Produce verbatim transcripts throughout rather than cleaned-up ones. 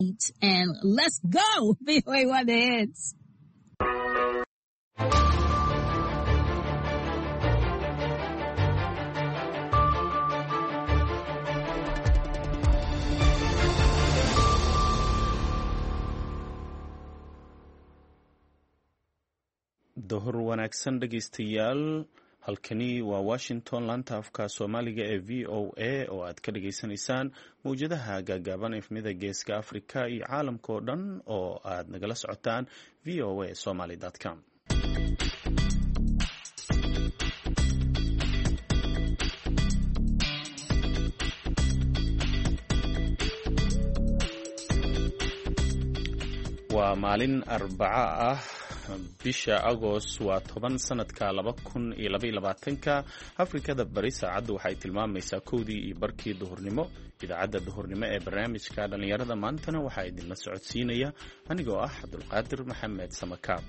And let's go! V O A One The Hits. dohor wanaagsan dhegaystayaal halkani waa Washington laanta afka Soomaaliga ee V O A oo aad ka dhageysanaysaan mawjadaha gaagaaban efmida geeska Afrika iyo caalamka oo dhan oo aad nagala socotaan v o a somali dot com. waa maalin Arbaca ah bisha Agost waa toban sanadka laba kun iyo laba iyo labaatanka. Afrikada bari saacadu waxay tilmaamaysaa kowdii iyo barkii duhurnimo. idaacadda duhurnimo ee barnaamijka dhalinyarada maantana waxaa idinla socodsiinaya anigoo ah Cabdulqaadir Maxamed Samakaab.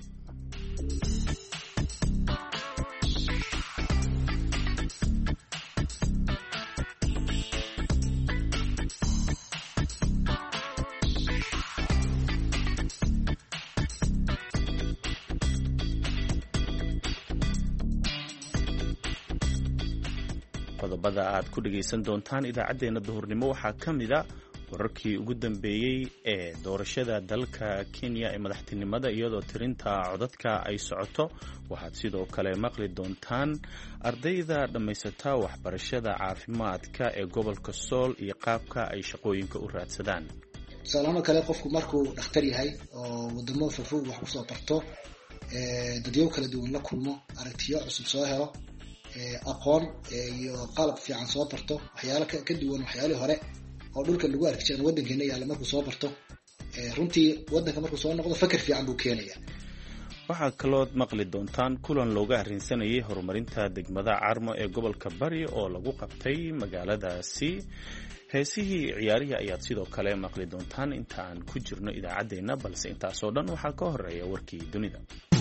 qodobada aad ku dhageysan doontaan idaacadeena duhurnimo waxaa ka mid ah wararkii ugu dambeeyay ee doorashada dalka Kenya ee madaxtinimada iyadoo tirinta codadka ay socoto. waxaad sidoo kale maqli doontaan ardayda dhamaysata waxbarashada caafimaadka ee gobolka Sool iyo qaabka ay shaqooyinka u raadsadaan. salaamo kale qofku markuu dhakhtar yahay oo wadamo fofog wax ku soo barto ee dadyo kala duwan la kulmo aragtiyo cusub soo helo aqoon iyo qalab fiican soo barto waxyaalo ka duwan waxyaalo hore oo dhulka lagu arki jiray wadankeena yaala markuu soo barto runtii wadanka markuu soo noqdo fakar fiican buu keenaya. waxaa kaloo maqli doontaan kulan looga arrinsanayay horumarinta degmada Carmo ee gobolka Bari oo lagu qabtay magaaladaasi. heesihii ciyaarihi ayaad sidoo kale maqli doontaan inta aan ku jirno idaacadeena, balse intaasoo dhan waxaa ka horeeya warkii dunida.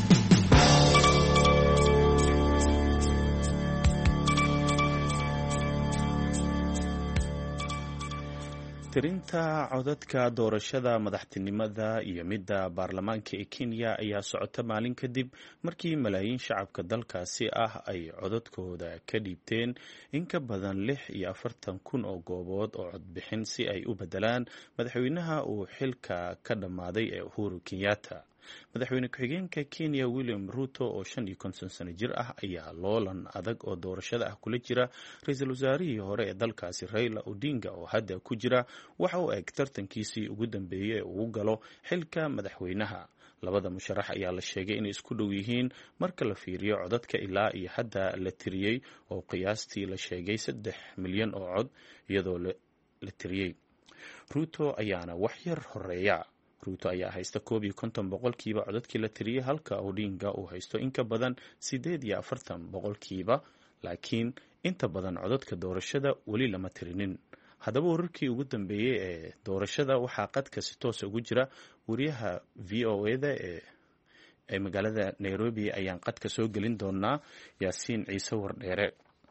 tirinta codadka doorashada madaxtinimada iyo midda baarlamaanka ee Kenya ayaa socota maalin kadib markii malaayiin shacabka dalkaasi ah ay codadkooda ka dhiibteen in ka badan lix iyo afartan kun oo goobood oo codbixin si ay u bedelaan madaxweynaha uu xilka ka dhammaaday ee Uhuru Kenyatta. madaxweyne ku-xigeenka Kenya William Ruto oo shan iyo konton sano jir ah ayaa loolan adag oo doorashada ah kula jira ra'iisul wasaarihii hore ee dalkaasi Raila Odinga oo hadda ku jira waxa uu eg tartankiisii ugu dambeeyay ee uu galo xilka madaxweynaha. labada musharax ayaa la sheegay inay isku dhow yihiin marka la fiiriyo codadka ilaa iyo hadda la tiriyey oo qiyaastii la sheegay saddex milyan oo cod iyadoo la tiriyey. Ruto ayaana wax yar horeeya. Ruto ayaa haysta koob iyo konton boqolkiiba codadkii la tiriyey halka Odinga uu haysto in ka badan sideed iyo afartan boqolkiiba, laakiin inta badan codadka doorashada weli lama tirinin. haddaba wararkii ugu dambeeyey ee doorashada waxaa qadka si toos ugu jira wariyaha V O A da ee ee magaalada Nairobi ayaan qadka soo gelin doonaa Yaasiin Ciise Wardheere.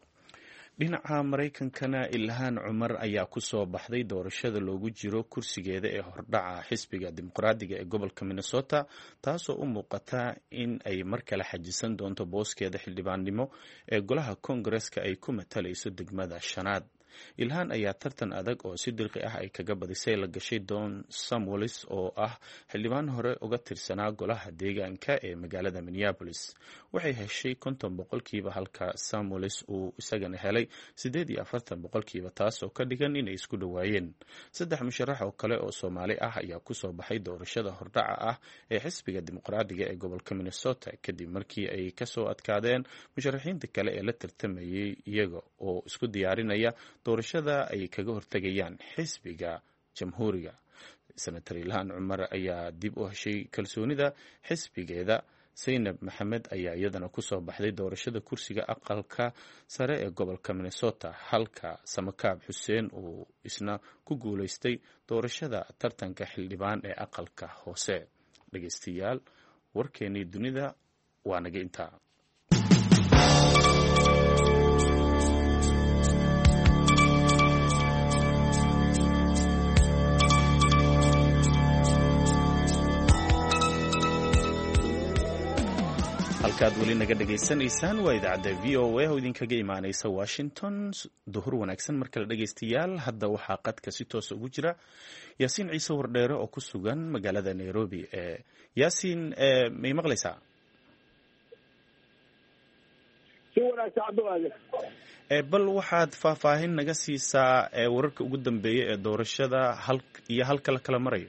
dhinaca Mareykankana Ilhaan Cumar ayaa ku soo baxday doorashada loogu jiro kursigeeda ee hordhaca xisbiga dimuqraadiga ee gobolka Minnesota, taasoo u muuqata in ay mar kale xajisan doonto booskeeda xildhibaannimo ee golaha Koongareeska ay ku matalayso degmada shanaad. Ilhaan ayaa tartan adag oo si dirqi ah ay kaga badisay la gashay Don Samuels oo ah xildhibaan hore uga tirsanaa golaha deegaanka ee magaalada Minneapolis. waxay heshay konton boqolkiiba halka Samuels uu isagana helay sideed iyo afartan boqolkiiba, taasoo ka dhigan inay isku dhawaayeen. saddex musharax oo kale oo Soomaali ah ayaa ku soo baxay doorashada hordhaca ah ee xisbiga dimuqraadiga ee gobolka Minnesota kadib markii ay ka soo adkaadeen musharaxiinta kale ee la tartamayay iyaga oo isku diyaarinaya doorashada ay kaga hortagayaan xisbiga jamhuuriga. senator Ilhaan Cumar ayaa dib u heshay kalsoonida xisbigeeda. Zaynab Maxamed ayaa iyadana ku soo baxday doorashada kursiga aqalka sare ee gobolka Minnesota, halka Samakaab Xuseen uu isna ku guuleystay doorashada tartanka xildhibaan ee aqalka hoose. dhageystayaal, warkeenii dunida waa naga intaa. halkaad weli naga dhegaysanaysaan waa idaacadda v o a oo idinkaga imaanaysa washington. duhur wanaagsan mar kale dhegaystayaal. hadda waxaa qadka si toosa ugu jira yaasiin ciise wardheere oo ku sugan magaalada nairobi. yaasiin, may maqlaysaa? si wanaagsan cabdulaahi. bal waxaad faahfaahin naga siisaa wararka ugu dambeeya ee doorashada hal iyo halka la kala marayo.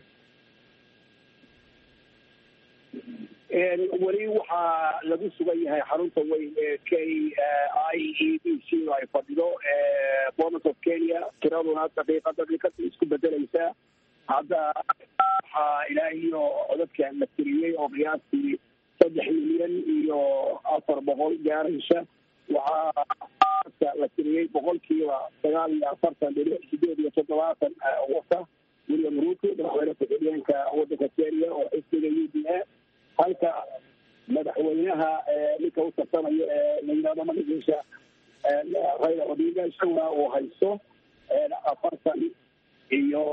weli waxaa lagu sugan yahay xarunta weyn ee k i e b c oo ay fadhido bomas of kenya. tiraduna daqiiqa daqiiqada isku bedelaysaa. hadda waxaa ilaa iyo codadkan la tiriyey oo qiyaastii saddex milyan iyo afar boqol gaaraysa. waxaa la tiriyey boqolkiiba sagaal iyo afartan dhibic sideed iyo toddobaatan wata william ruto madaxweyne ku-xigeenka wadanka kenya oo xisbiga u d a, halka madaxweynaha ninka u tartamayo ee la yidhahdo magaciisa Raila Odinga isaguna uu haysto afartan iyo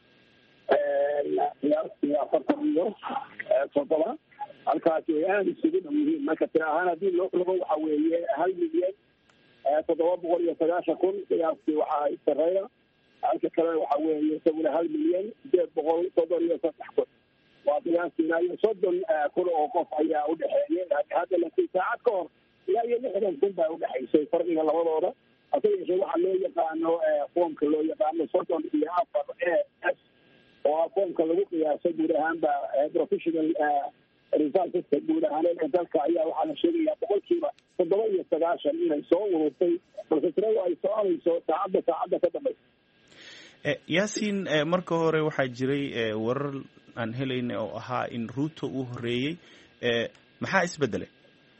qiyaastii afartan iyo toddoba. halkaasi way aada isugu dhow yihiin. marka tira ahaan haddii loo rogo waxa weeye hal milyan toddoba boqol iyo sagaashan kun qiyaastii waxaa haysta Raila. halka kale waxa weeye isaguna hal milyan sideed boqol soddon iyo saddex kun. waa qiyaastii ilaa iyo soddon kun oo qof ayaa udhexeeyay. hadda laakiin saacad ka hor ilaa iyo lixdan kun baa udhexaysay farqiga labadooda. hase yeeshee waxaa loo yaqaano foomka loo yaqaano soddon iyo afar a s oo ah foomka lagu qiyaasay guud ahaanba professional resultska guud ahaaneed ee dalka ayaa waxaa la sheegayaa boqolkiiba toddoba iyo sagaashan inay soo ururtay, balse tiradu ay soconayso saacadda saacadda ka dambaysa. yaasiin, marka hore waxaa jiray warar aan helayna oo ahaa in ruto uu horeeyey. maxaa isbedelay?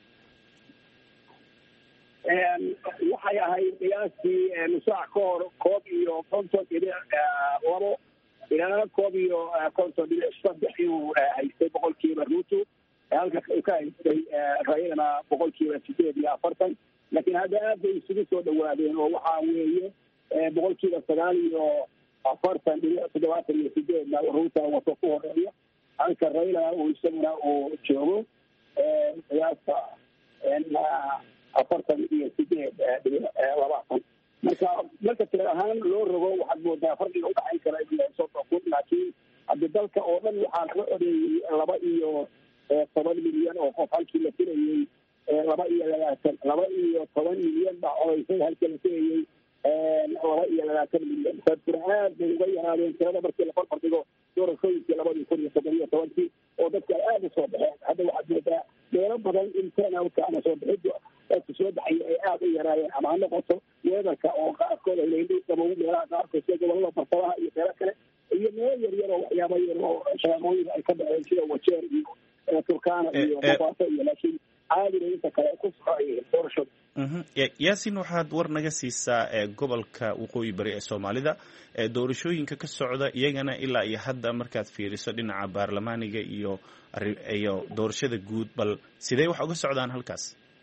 waxay ahayd qiyaastii nusaac ka hor koob iyo konton dhibic labo ilaa koob iyo konton dhibic saddex inuu haystay boqolkiiba ruto, halka uu ka haystay railana boqolkiiba sideed iyo afartan. laakiin hadda aad bay isugu soo dhawaadeen oo waxaa weeye boqolkiiba sagaal iyo afartan dhibic toddobaatan iyo sideedna ruto wato ku horeeya, halka raila uu isaguna uu joogo qiyaasta afartan iyo sideed dhibic labaatan. marka marka tira ahaan loo rogo waxaad moodaa farqiga udhaxayn kara ilaa soddon kun. laakiin haddi dalka oo dhan waxaa laga codeeyey laba iyo toban milyan oo qof, halkii la filayey laba iyo labaatan laba iyo toban milyan baa codeysay, halkii la filayey laba iyo labaatan milyan. dadkuna aad bay uga yaraadeen tirada markii la farfardhigo doorashooyinkii labadii kun iyo soddon iyo tobankii oo dadka ay aada usoo baxeen. hadda waxaad moodaa meelo badan in turnout-ka ama soo bixidu dadka soo baxaya ay aada u yaraayeen, ama ha noqoto weedarka oo qaarkooda ilaydhabow meelaha qaarkood sida gobolada bartamaha iyo meelo kale, iyo meelo yaryar oo waxyaaba yar oo shaqooyin ay ka dhaceen sida wajeer iyo turkana iyo mabaaso iyo, laakiin caadiga inta kale ku socoayeen doorashada. yaasiin, waxaad war naga siisaa gobolka waqooyi bari ee soomaalida doorashooyinka ka socda iyagana ilaa iyo hadda markaad fiiriso dhinaca baarlamaaniga iyo iyo doorashada guud, bal sidee wax uga socdaan halkaas?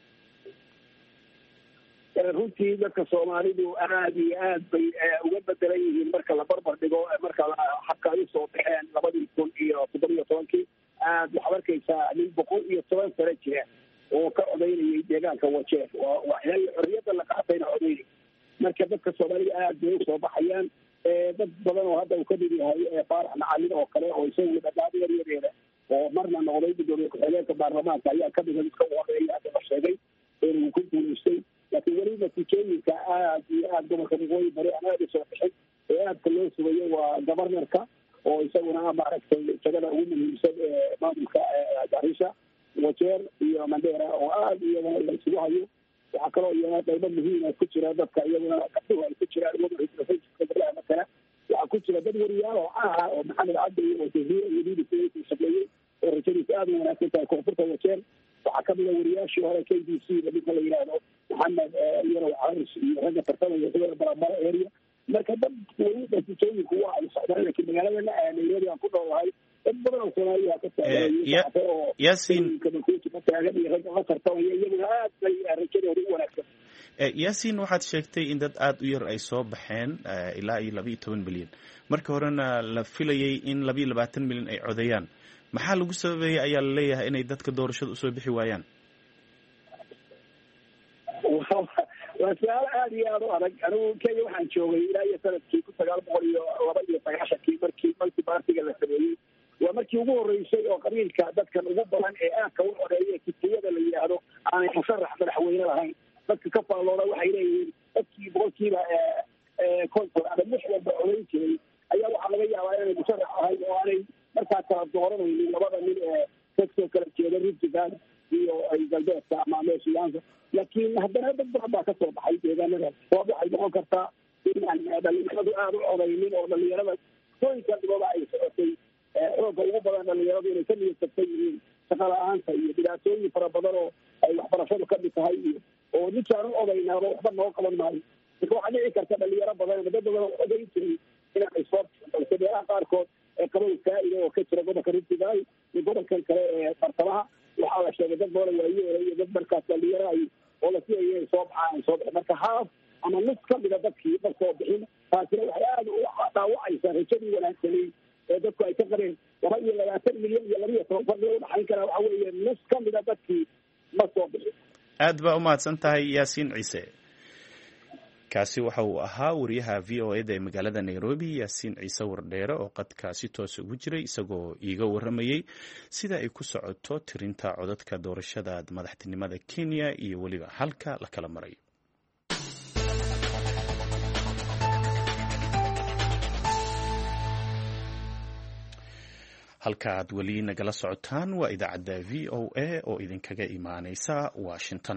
runtii dadka soomaalidu aad iyo aad bay uga bedelan yihiin marka la barbar dhigo marka habka ay usoo baxeen labadii kun iyo toddoba iyo tobankii. aad waxaad arkaysaa nin boqol iyo toban sano jira oo ka codaynayay deegaanka wajeer, waxyaala xorriyadda la qaatayna codaynay. marka dadka soomaalida aad bay usoo baxayaan. dad badan oo hadda uu ka mid yahay faarax macalin oo kale oo isagu dhadhaab yaryareeda oo marna noqday gudoomiye ku-xigeenka baarlamaanka ayaa ka mida midka u horeeya hadda la sheegay inuu ku guulaystay. laakiin weli natiijooyinka aad iyo aad gobolka waqooyi bari aan aada usoo bixin ee aadka loo sugayo waa governorka oo isaguna maaragtay jagada ugu muhiimsan ee maamulka garisha, wajeer iyo mandera oo aada iyagana la isugu hayo. waxaa kaloo iyana qaybo muhiima ku jira dadka iyaguna gabdhuhu ay ku jiraan gobolaha matala. waxaa ku jira dad wariyaal oo ah oo maxamed cabdi oo jaziira iyo b b c ku shaqeeyey oo rajadiisa aada u wanaagsan tahay koonfurta wajeer. waxaa kamida wariyaashii hore k b c ninka la yidhaahdo maxamed yarow caris iyo ragga tartamaya sida barabara area. marka dad weli natiijooyinku waa ay socdaan, laakiin magaaladana nairobi aan ku noolahay dad badan oo soomaaliya ka taagan ka taagan iyo ragga la tartamaya iyaguna aad bay rajadooda u wanaagsan. yaasiin, waxaad sheegtay in dad aada u yar ay soo baxeen ilaa iyo laba iyo toban milyan. marka horena la filayay in laba iyo labaatan milyan ay codeeyaan. maxaa lagu sababeeyey ayaa la leeyahay inay dadka doorashada usoo bixi waayaan? waa su-aal aada iyo aada u adag anigu kenya waxaan joogay ilaa iyo sanadkii kun sagaal boqol iyo laba iyo sagaashankii markii multi partiga la sameeyey waa markii ugu horreysay oo qabiilka dadkan ugu badan ee aadka u xoreeya kitiyada la yidhaahdo aanay musharax madaxweyne lahayn dadka ka faallooda waxay leeyihiin dadkii boqolkiiba konton ama lix walba codayn jiray ayaa waxaa laga yaabaa inay musharax ahayn oo aanay markaa kala dooranaynin labada nin ee kasoo kala jeeda riftigan iyo galbeedka ama meeshiyaanka laakiin haddana dad badan baa kasoo baxay deegaanadaas oo waxay noqon kartaa inaan dhalinyaradu aada u codaynin oo dhalinyarada sooyinka dhibada ay socotay xoogga ugu badan dhalinyaradu inay ka niyadtabsan yihiin shaqa la-aanta iyo dhibaatooyin fara badan oo ay waxbarashadu ka mid tahay iyo oo ninkaan u odaynaaba waxba noo qaban maayo marka waxaa dhici karta dhalinyaro badan ama dad badan oo odayn jiray inaanay soo balse meelaha qaarkood ee qabow faa-ida oo ka jira gobolka rintigaay iyo gobolkan kale ee bartamaha waxaa la sheegay dad badan waayeela iyo dad markaas dhalinyaro ay oo la siiyay inay soo baxaan ay soo baxeen marka haaf ama nus ka mida dadkii ma soo bixin taasina waxay aada u dhaawacaysaa rajadii wanaagsanay ee dadku ay ka qareen laba iyo labaatan milyan iyo laba iyo toban fardi u dhaxayn karaa waxa weeye nus ka mida dadkii ma soo bixin aad baa umahadsan tahay yaasiin ciise kaasi waxa uu ahaa wariyaha v o eda ee magaalada nairobi yaasiin ciise wardheere oo qadkaasi toos ugu jiray isagoo iiga waramayey sida ay ku socoto tirinta codadka doorashada madaxtinimada kenya iyo weliba halka la kala maray halka aad weli nagala socotaan waa idaacadda v o a oo idinkaga imaaneysa washington.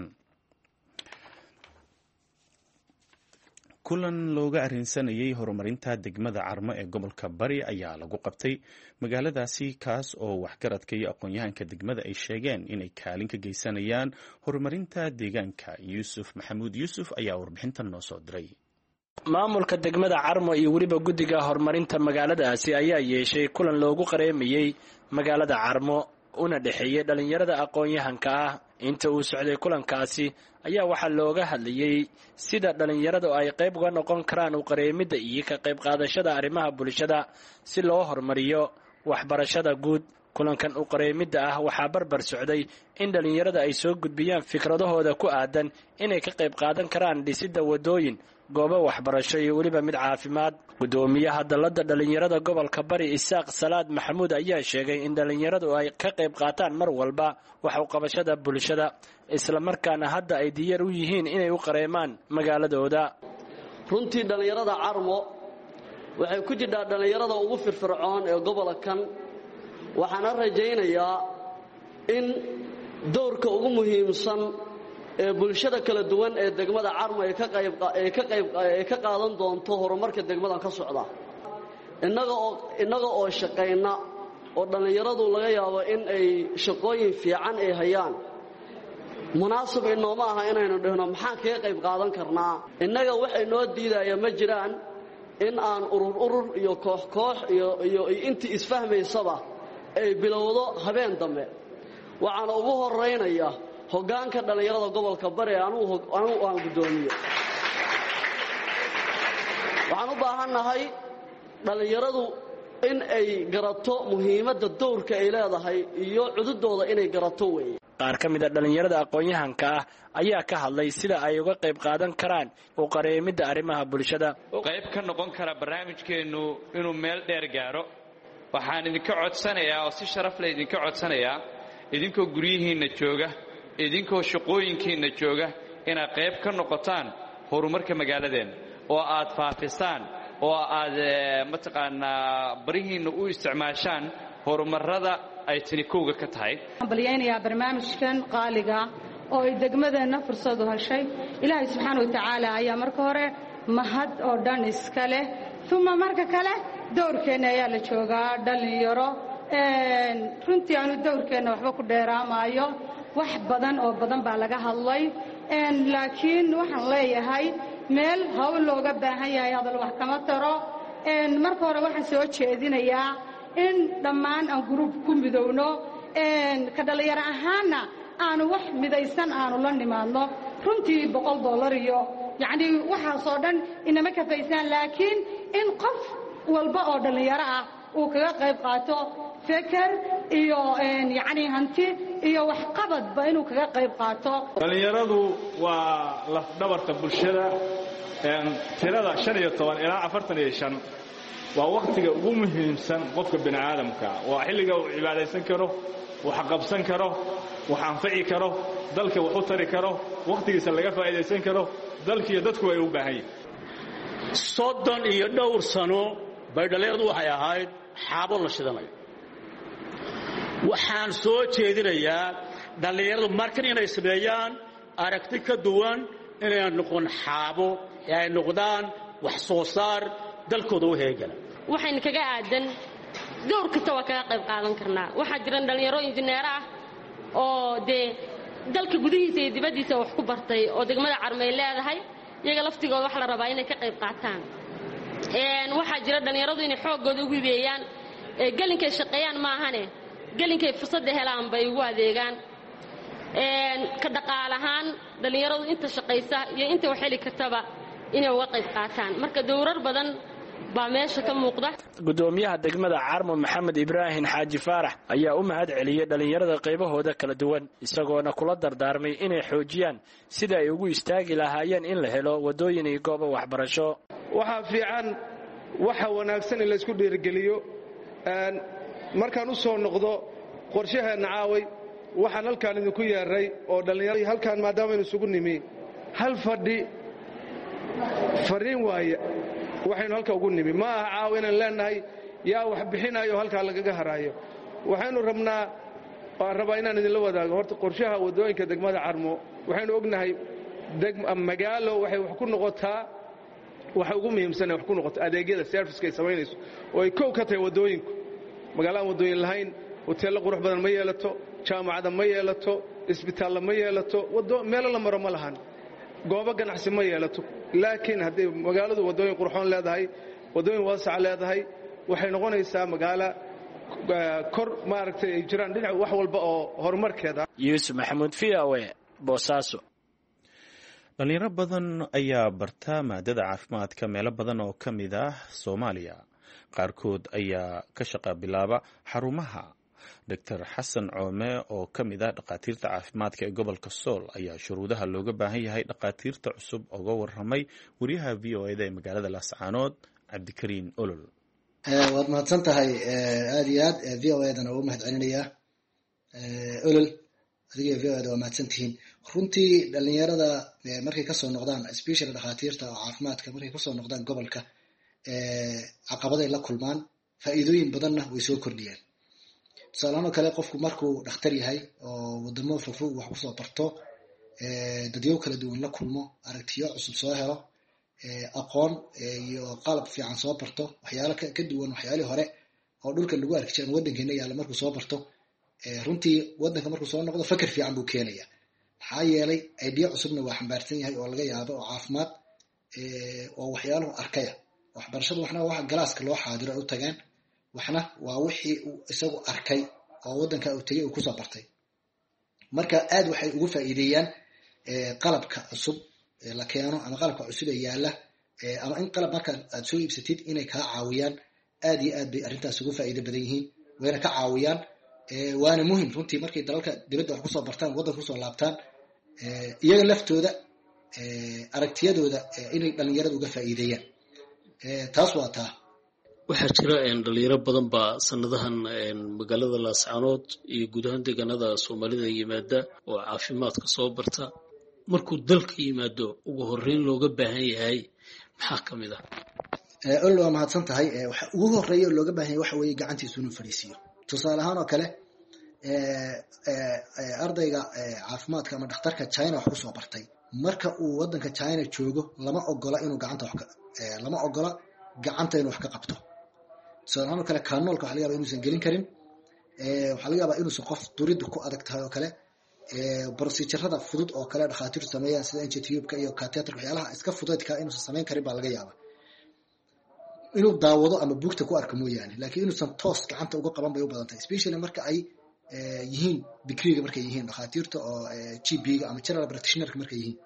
kulan looga arrinsanayay horumarinta degmada Carmo ee gobolka Bari ayaa lagu qabtay magaaladaasi kaas oo waxgaradka iyo aqoon-yahanka degmada ay sheegeen inay kaalin ka geysanayaan horumarinta deegaanka. Yuusuf Maxamuud Yuusuf ayaa warbixintan noo soo diray. maamulka degmada Carmo iyo waliba guddiga horumarinta magaaladaasi ayaa yeeshay kulan loogu qareemiyay magaalada Carmo una dhaxeeyay dhalinyarada aqoon-yahanka ah. inta uu socday kulankaasi ayaa waxaa looga hadlayay sida dhalinyaradu ay qayb uga noqon karaan u qareemida iyo ka qayb qaadashada arrimaha bulshada si loo horumariyo waxbarashada guud. kulankan u qareemida ah waxaa barbar socday in dhalinyarada ay soo gudbiyaan fikradahooda ku aadan inay ka qayb qaadan karaan dhisidda wadooyin, goobo waxbarasho iyo weliba mid caafimaad. gudoomiyaha dalladda dhalinyarada gobolka Bari Isaaq Salaad Maxamuud ayaa sheegay in dhalinyaradu ay ka qayb qaataan mar walba wax u qabashada bulshada, isla markaana hadda ay diyaar u yihiin inay u qareemaan magaaladooda. runtii dhalinyarada Carmo waxay ku jirtaa dhalinyarada ugu firfircoon ee gobolkan, waxaana rajaynayaa in doorka ugu muhiimsan ee bulshada kala duwan ee degmada Carmo ay ka qayb ay ka qayb ay ka qaadan doonto horumarka degmadan ka socda. innaga oo innaga oo shaqeyna oo dhalinyaradu laga yaabo in ay shaqooyin fiican ay hayaan, munaasab inooma aha inaynu dhahno maxaan kaga qayb qaadan karnaa. innaga waxay noo diidaya ma jiraan in aan urur urur iyo koox koox iyo iyo intii isfahmaysaba ay bilowdo habeen dambe. waxaan ugu horeynaya hoggaanka dhalinyarada gobolka Bari anu anu aan gudoomiyo. waxaan u baahanahay dhalinyaradu in ay garato muhiimadda doorka ay leedahay iyo cududooda inay garato weey. qaar ka mid ah dhalinyarada aqoon-yahanka ah ayaa ka hadlay sida ay uga qayb qaadan karaan u qareemida arrimaha bulshada. qayb ka noqon kara barnaamijkeenu inuu meel dheer gaaro. waxaan idinka codsanayaa oo si sharaf leh idinka codsanayaa idinkoo guryihiinna jooga, idinkoo shaqooyinkiinna jooga, inaad qayb ka noqotaan horumarka magaaladeen oo aad faafisaan oo aad mataqaanaa barihiinna u isticmaashaan horumarada ay tani kowga ka tahay. waxaan balyaynayaa barnaamijkan qaaliga oo ay degmadeenna fursad u heshay. ilaahay subxaana wa tacaala ayaa marka hore mahad oo dhan iska leh, uma marka kale dowrkeenna ayaa la joogaa dhalinyaro. runtii aanu dowrkeenna waxba ku dheeraamaayo, wax badan oo badan baa laga hadlay, laakiin waxaan leeyahay meel hawl looga baahan yahay hadal wax kama taro. marka hore waxaan soo jeedinayaa in dhammaan aan gruub ku midowno, ka dhalinyaro ahaanna aanu wax midaysan aanu la nimaadno. runtii boqol dollar iyo yacnii waxaasoo dhan inama kafaysaan, laakiin in qof walba oo dhalinyaro ah uu kaga qayb qaato feker iyo yacni hanti iyo waxqabadba inuu kaga qayb qaato. dhalinyaradu waa lafdhabarta bulshada. tirada shan iyo toban ilaa afartan iyo shan waa waqtiga ugu muhiimsan qofka bini aadamka. waa xilliga uu cibaadaysan karo, wax qabsan karo, wax anfici karo, dalka wax u tari karo, waqtigiisa laga faa'iidaysan karo, dalkiiyo dadku ay u baahan yihiin. soddon iyo dhowr sano bay dhalinyaradu waxay ahayd xaabo la shidanayo. waxaan soo jeedinayaa dhalinyaradu markan inay sameeyaan aragti ka duwan, inay noqon xaabo ee ay noqdaan wax soo saar dalkooda u heegala. waxayna kaga aadan dowr kasta waa kaga qayb qaadan karnaa. waxaa jiran dhalinyaro injineer ah oo dee dalka gudihiisa iyo dibaddiisa wax ku bartay oo degmada Carmay leedahay, iyaga laftigooda wax la rabaa inay ka qayb qaataan. waxaa jira dhalinyaradu inay xooggooda ugu hibeeyaan, gelinkay shaqeeyaan maahane gelinkay fursadda helaan bay ugu adeegaan. ka dhaqaal ahaan dhalinyaradu inta shaqaysa iyo inta wax heli kartaba inay uga qayb qaataan. marka dowrar badan baa meesha ka muuqda. gudoomiyaha degmada Carmo Maxamed Ibrahim Xaaji Faarax ayaa u mahad celiyay dhalinyarada qaybahooda kala duwan, isagoona kula dardaarmay inay xoojiyaan sida ay ugu istaagi lahaayeen in la helo wadooyin iyo goobo waxbarasho. waxa fiican waxa wanaagsan in la isku dhiirigeliyo. markaan u soo noqdo qorshaheena caaway, waxaan halkaan idinku yeeray oo dhalinyaro halkaan maadaama aynu isugu nimi hal fadhi fariin waaye waxaynu halka ugu nimi. ma aha caawa inaan leenahay yaa wax bixinayo halkaa lagaga haraayo. waxaynu rabnaa waan rabaa inaan idinla wadaago horta qorshaha wadooyinka degmada Carmo. waxaynu ognahay magaalo waxay wax ku noqotaa waxa ugu muhiimsan wax ku noqoto adeegyada service-ka ay samaynayso oo ay koow ka tahay wadooyinku. magaalada wadooyin lahayn hoteello qurux badan ma yeelato, jaamacada ma yeelato, isbitaallo ma yeelato, wado meelo la maro ma lahan, goobo ganacsi ma yeelato. laakiin haddii magaaladu wadooyin qurxoon leedahay, wadooyin waasac leedahay, waxay noqonaysaa magaalo kor maaragtay ay jiraan dhinac wax walba oo horumarkeeda. Yuusuf Maxamuud V O A Boosaaso. dhalinyaro badan ayaa barta maadada caafimaadka meelo badan oo ka mid ah Soomaaliya. qaarkood ayaa ka shaqa bilaaba xarumaha. Doctor Xasan Coome oo ka mid ah dhaqaatiirta caafimaadka ee gobolka Sool ayaa shuruudaha looga baahan yahay dhaqaatiirta cusub uga warramay wariyaha V O A da ee magaalada Laascaanood Cabdikariin Olol. waad mahadsan tahay aad iyo aad V O A dana ugu mahad celinayaa Olol. adiga V O A da waa mahadsantihiin. runtii dhalinyarada markay kasoo noqdaan especially dhaqaatiirta caafimaadka markay kasoo noqdaan gobolka caqabaday la kulmaan, faa'iidooyin badanna way soo kordhiyaan. tusaalahaan oo kale qofku markuu dhakhtar yahay oo wadamo fogfog wax kusoo barto, dadyow kala duwan la kulmo, aragtiyo cusub soo helo, aqoon iyo qalab fiican soo barto, waxyaalo ka duwan waxyaalihii hore oo dhulka lagu arki jiray waddankeena yaalla markuu soo barto, runtii waddanka markuu soo noqdo fakar fiican buu keenaya. maxaa yeelay idea cusubna waa xambaarsan yahay oo laga yaabo oo caafimaad oo waxyaaluhu arkaya. waxbarashadu waxna waa galaaska loo xaadiro u tagaan, waxna waa wixii uu isagu arkay oo waddanka uu tagay uu kusoo bartay. marka aad waxay ugu faa'iideeyaan qalabka cusub la keeno ama qalabka cusub ee yaalla, ama in qalab marka aad soo iibsatid inay kaa caawiyaan. aad iyo aad bay arrintaas ugu faa'iido badan yihiin, wayna ka caawiyaan. waana muhim runtii markay dalalka dibadda wax kusoo bartaan, waddanka kusoo laabtaan, iyaga laftooda aragtiyadooda inay dhalinyarada uga faa'iideeyaan. taas waa taa. waxaa jira dhalinyaro badan baa sanadahan magaalada Laascaanood iyo guud ahaan deegaanada Soomaalida yimaada oo caafimaadka soo barta. markuu dalka yimaado ugu horreyn looga baahan yahay maxaa ka mid ah? olol waa mahadsan tahay. waxa ugu horreeya oo looga baahan yahay waxa weeye gacantiisu inuu fadhiisiyo. tusaale ahaan oo kale ardayga caafimaadka ama dhakhtarka China wax kusoo bartay, marka uu waddanka China joogo lama ogola inuu gacanta wax ka lama ogola gacanta inuu wax ka qabto. tusaale ahaan oo kale kanoolka waxa laga yaabaa inuusan gelin karin, waxaa laga yaabaa inuusan qof duriddu ku adag tahay oo kale, procedurada fudud oo kale dhakhaatiirtu sameeyaan sida injectube-ka iyo catheter waxyaalaha iska fudaydka inuusan samayn karin baa laga yaabaa. inuu daawado ama buugta ku arko mooyaane, laakiin inuusan toos gacanta uga qaban bay u badan tahay, especially marka ay yihiin degreega markay yihiin dhakhaatiirta oo G P-ga ama general practitioner-ka markay yihiin.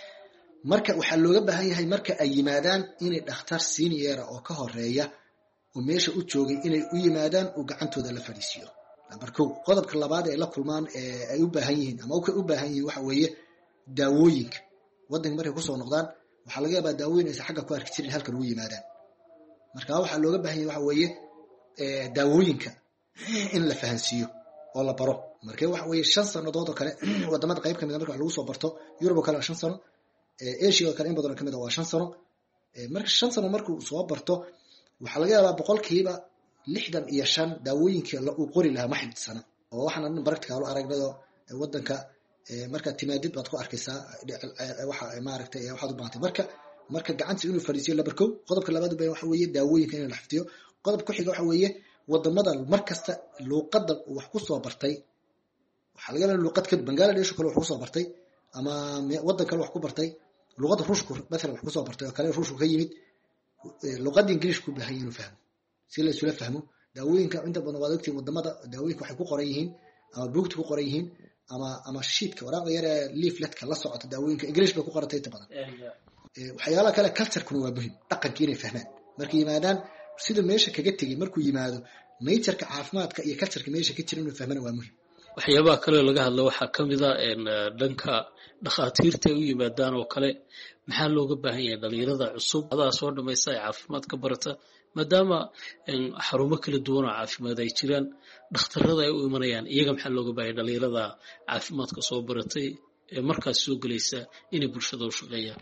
marka waxaa looga baahan yahay marka ay yimaadaan inay dhakhtar senior oo ka horeeya oo meesha u joogay inay u yimaadaan uu gacantooda la fadhiisiyo number kow. qodobka labaad ay la kulmaan ay u baahan yihiin ama u baahan yihiin waxa weeye daawooyinka. waddanka markay kusoo noqdaan waxaa laga yaabaa daawooyin aysan xagga ku arki jirin halkan ugu yimaadaan. marka waxaa looga baahan yahay waxa weeye daawooyinka in la fahansiiyo oo la baro. marka waxa weeye shan sanadood oo kale wadamada qayb kamid marka wax lagu soo barto, Yurub oo kale shan sano, Asia oo kale in badan kamid waa shan sano. marka shan sano markuu soo barto waxaa laga yaabaa boqolkiiba lixdan iyo shan daawooyinka uu qori lahaa ma xifdisana. oo waxaan practical u aragnayo wadanka marka timaadid baad ku arkaysaa waxa maaragtay waxaad u baahantay. marka marka gacanta inuu fadhiisiyo labarkow. qodobka labaad baa waxa weeye daawooyinka in la xifdiyo. qodobka ku xiga waxa weeye wadamada markasta luqadda wax ku soo bartay waxa laga yaabaa luqad ka Bangladesh kale wax ku soo bartay ama wadan kale wax ku bartay luqadda Ruushku mesela wax ku soo bartay oo kale Ruushku ka yimid luqadda Ingiriisku baahan inuu fahmo si la isula fahmo. daawooyinka inta badan waa ogtiin wadamada daawooyinka waxay ku qoran yihiin ama buugta ku qoran yihiin ama ama sheetka waraaqda yar ee leafletka la socota daawooyinka Ingiriis bay ku qorantay inta badan. waxyaalaha kale culture-kuna waa muhiim, dhaqanka inay fahmaan markay yimaadaan sida meesha kaga tegay markuu yimaado nature-ka caafimaadka iyo culture-ka meesha ka jira inuu fahmana waa muhiim. waxyaabaha kale laga hadlo waxaa ka mid ah dhanka dhakhaatiirta ay u yimaadaan oo kale maxaa looga baahan yahay dhalinyarada cusub adaa soo dhamaysta ay caafimaad ka barata maadaama xarumo kala duwan oo caafimaad ay jiraan dhakhtarada ay u imanayaan iyaga maxaa looga baahan yahay dhalinyarada caafimaadka soo baratay ee markaas soo gelaysa inay bulshada u shaqeeyaan.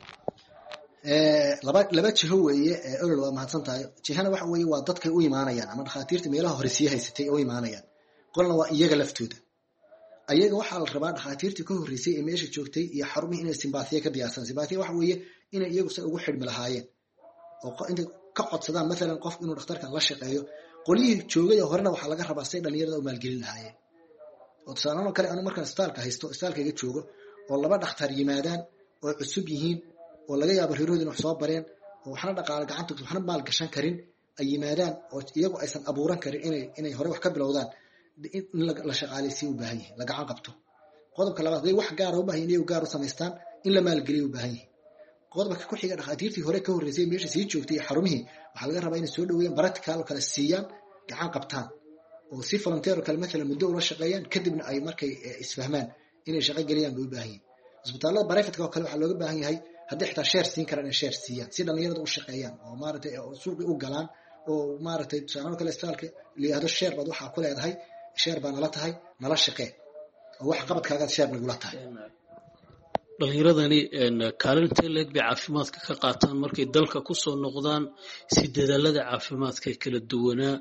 laba laba jiho weeye olol waa mahadsan tahay. jihana waxa weeye waa dadkay u imaanayaan ama dhakhaatiirta meelaha hore sii haysatay oo imaanayaan. qolna waa iyaga laftooda. ayaga waxaa la rabaa dhakhaatiirtii ka horreysay ee meesha joogtay iyo xarumihii inay simbaathiya ka diyaarsan. simbaathiya waxa weeye inay iyagu say ugu xidhmi lahaayeen oo intay ka codsadaan maalan qof inuu dhakhtarkan la shaqeeyo qolyihii joogay horena waxaa laga rabaa say dhalinyarada u maalgelin lahaayeen. oo tusaalahaan oo kale anu markaan istaalka haysto istaalkayga joogo oo laba dhakhtar yimaadaan oo cusub yihiin oo laga yaabo reerooda in wax soo bareen oo waxna dhaqaale gacanta waxna maal gashan karin ay yimaadaan oo iyagu aysan abuuran karin inay inay hore wax ka bilowdaan in la shaqaaleysiyo u baahan yahay la gacan qabto. qodobka labaad way wax gaar ah u baahan inay gaar u samaystaan in la maalgeliyo u baahan yahay. qodobka ku xiga dhakhaatiirtii hore ka horreysay meesha sii joogtay xarumihii waxaa laga rabaa inay soo dhaweeyaan practical oo kale siiyaan gacan qabtaan oo si volunteer oo kale mesela muddo ula shaqeeyaan kadibna ay markay isfahmaan inay shaqo geliyaan bay u baahan yihiin. isbitaalada private oo kale waxaa looga baahan yahay haddii xitaa share siin karaan inay share siiyaan si dhalinyarada u shaqeeyaan oo maaragtay suuqi u galaan oo maaragtay tusaale kale istaalka liyaado share baad waxaa ku leedahay share baa nala tahay nala shaqee oo wax qabadkaaga share nagula tahay. dhalinyaradani kaalinta leeg bay caafimaadka ka qaataan markay dalka ku soo noqdaan si dadaalada caafimaadka kala duwanaa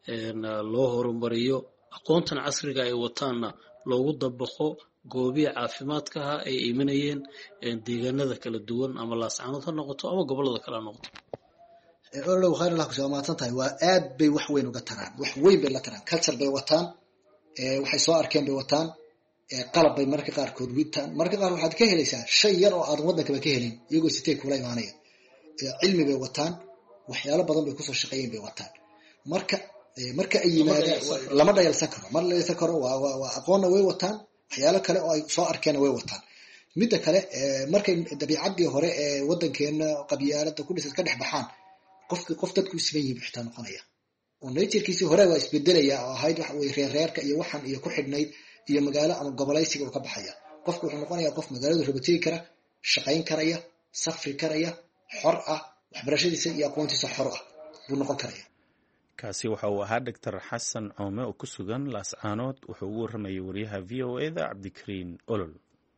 loo horumariyo aqoontan casriga ay wataanna loogu dabaqo goobiya caafimaadkaha ay imanayeen deegaanada kala duwan ama laascaanood ha noqoto ama gobolada kale ha noqoto. olow khayr allah kusoo maadsan tahay waa aad bay wax weyn uga taraan wax weyn bay la taraan culture bay wataan waxay soo arkeen bay wataan qalab bay marka qaarkood witaan marka qaar waxaad ka helaysaa shay yar oo aad waddanka ba ka helin iyagoo sitee kula imaanaya cilmi bay wataan waxyaalo badan bay kusoo shaqeeyeen bay wataan. marka marka ay yimaadaan lama dhayalsan karo mar la dhayalsan karo waa waa aqoonna way wataan waxyaalo kale oo ay soo arkeen way wataan. midda kale markay dabiicadii hore ee waddankeena qabyaalada ku dhisay ka dhex baxaan qofki qof dadku isban yihiin xitaa noqonaya oo nature-kiisii hore waa isbedelaya oo ahayd waxa weeye reer reerka iyo waxan iyo ku xidhnayd iyo magaalo ama gobolaysiga uu ka baxaya. qofku wuxuu noqonayaa qof magaalada rabatay kara shaqayn karaya safri karaya xor ah waxbarashadiisa iyo aqoontiisa xor ah buu noqon karaya. kaasi waxa uu ahaa doctor xasan coome oo ku sugan laascaanood wuxuu ugu waramayay wariyaha v o e-da cabdikariin olol.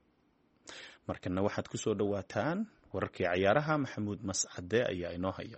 markana waxaad ku soo dhawaataan wararkii ciyaaraha maxamuud mascade ayaa inoo haya.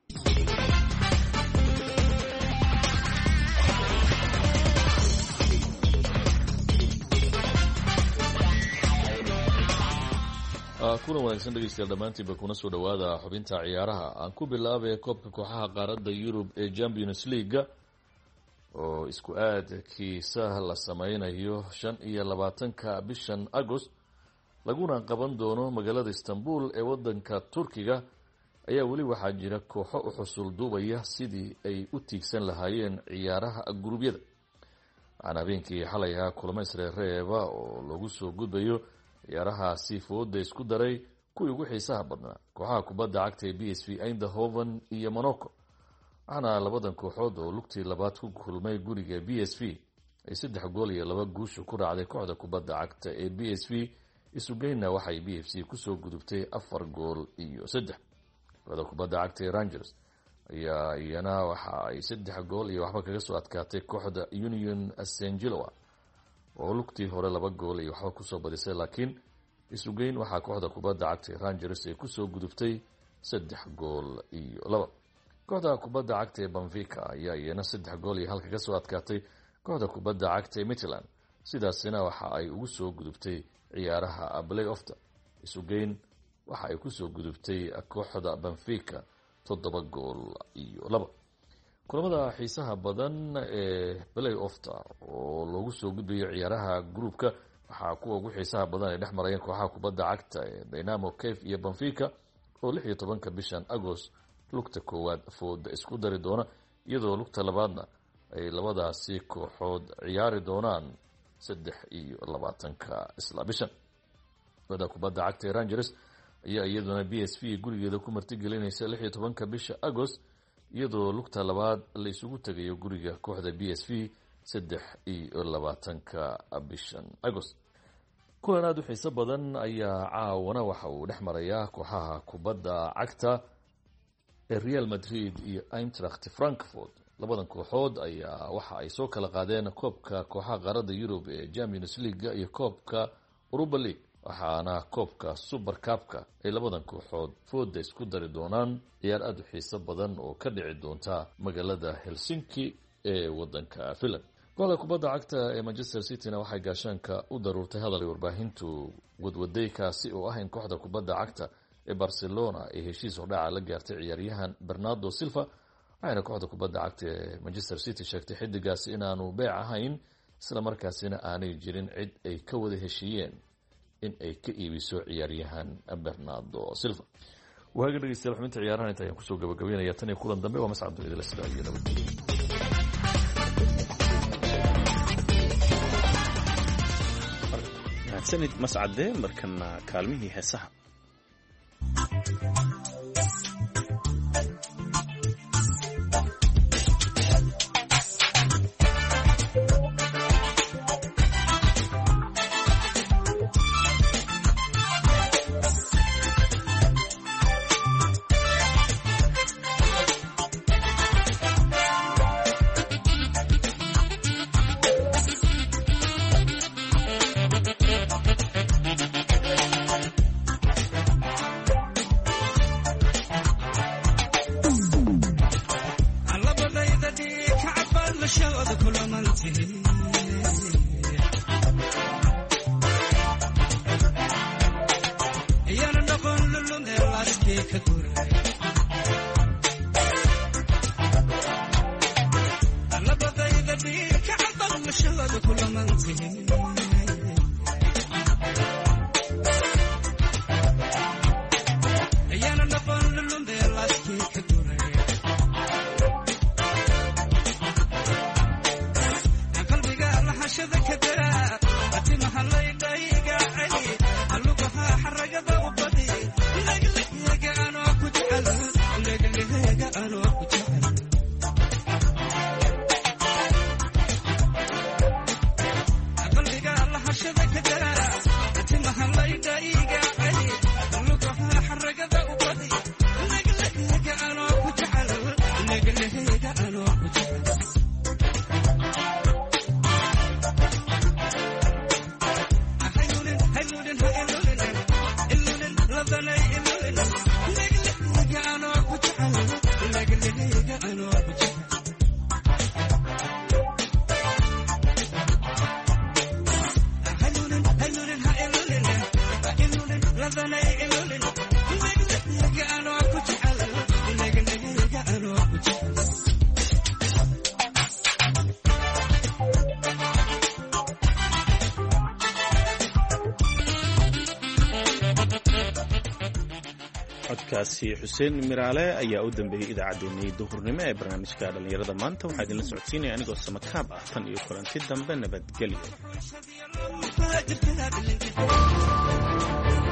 kulan wanaagsan dhegeystayaal dhammaantiinba kuna soo dhowaada xubinta ciyaaraha aan ku bilaabay koobka kooxaha qaaradda yurub ee champions leaga oo isku aadkiisa la sameynayo shan iyo labaatanka bishan agost laguna qaban doono magaalada istanbul ee wadanka turkiga ayaa weli waxaa jira kooxo u xusul duubaya sidii ay u tiigsan lahaayeen ciyaaraha gurubyada. waxaan habeenkii xalay ahaa kulamo isreereeba oo lagu soo gudbayo ciyaarahaasi fooda isku daray kuwii ugu xiisaha badnaa kooxaha kubadda cagta ee b s v Eindhoven iyo Monaco waxaana labadan kooxood oo lugtii labaad ku kulmay guriga b s v ay saddex gool iyo laba guusha ku raacday kooxda kubadda cagta ee b s v. isugeynna waxay b f c kusoo gudubtay afar gool iyo saddex. kooxda kubadda cagta ee Rangers ayaa iyana waxa ay saddex gool iyo waxba kaga soo adkaatay kooxda Union Saint-Gilloise oo lugtii hore laba gool iyo waxba kusoo badisay, laakiin isugeyn waxaa kooxda kubadda cagta ee Rangers ay kusoo gudubtay saddex gool iyo laba. kooxda kubadda cagta ee Benfica ayaa iyana saddex gool iyo hal kaga soo adkaatay kooxda kubadda cagta ee Midtjylland, sidaasina waxa ay ugu soo gudubtay ciyaaraha play-offta. isugeyn waxa ay kusoo gudubtay kooxda Benfica toddoba gool iyo laba. kulamada xiisaha badan ee play-offta oo loogu soo gudbayo ciyaaraha groupka waxaa kuwa ugu xiisaha badan ay dhex marayeen kooxaha kubadda cagta ee Dynamo Kiev iyo Benfica oo lix iyo tobanka bishan Agost lugta koowaad fooda isku dari doona, iyadoo lugta labaadna ay labadaasi kooxood ciyaari doonaan saddex iyo labaatanka isla bishan. kooxda kubadda cagta ee Rangers ayaa iyaduna b s v gurigeeda ku martigelinaysa lix iyo tobanka bisha Agost, iyadoo lugta labaad la isugu tagayo guriga kooxda b s v saddex iyo labaatanka bishan Agost. kulan aad u xiiso badan ayaa caawana waxa uu dhex marayaa kooxaha kubadda cagta ee Real Madrid iyo Eintracht Frankfurt. labadan kooxood ayaa waxa ay soo kala qaadeen koobka kooxaha qaaradda Yurub ee Champions League iyo koobka Europa League, waxaana koobka Super Cup-ka ay labadan kooxood fooda isku dari doonaan ciyaar aad u xiiso badan oo ka dhici doonta magaalada Helsinki ee wadanka Finland. kooxda kubadda cagta ee Manchester City-na waxay gaashaanka u daruurtay hadal ay warbaahintu wadwaday kaasi oo ah in kooxda kubadda cagta ee Barcelona ay heshiis hordhaca la gaartay ciyaaryahan Bernardo Silva, waxayna kooxda kubadda cagta ee Manchester City sheegtay xidigaasi inaanu beec ahayn, isla markaasina aanay jirin cid ay ka wada heshiiyeen in ay ka iibiso ciyaaryahan Bernardo Silva. waaga dhegeystayaal xubinta ciyaarahan inta ayaan kusoo gabagabeynaya tan iyo kulan dambe. waa Mascad Abdulla sidaa iyo nabadgelyo. mahadsanid Mascade. markana kaalmihii heesaha. codkaasi xuseen miraale ayaa u dambeeyey idaacaddeenii duhurnimo ee barnaamijka dhallinyarada maanta. waxaa idinla socodsiinaya anigoo samakaab ah. tan iyo kulanti dambe nabadgelyo.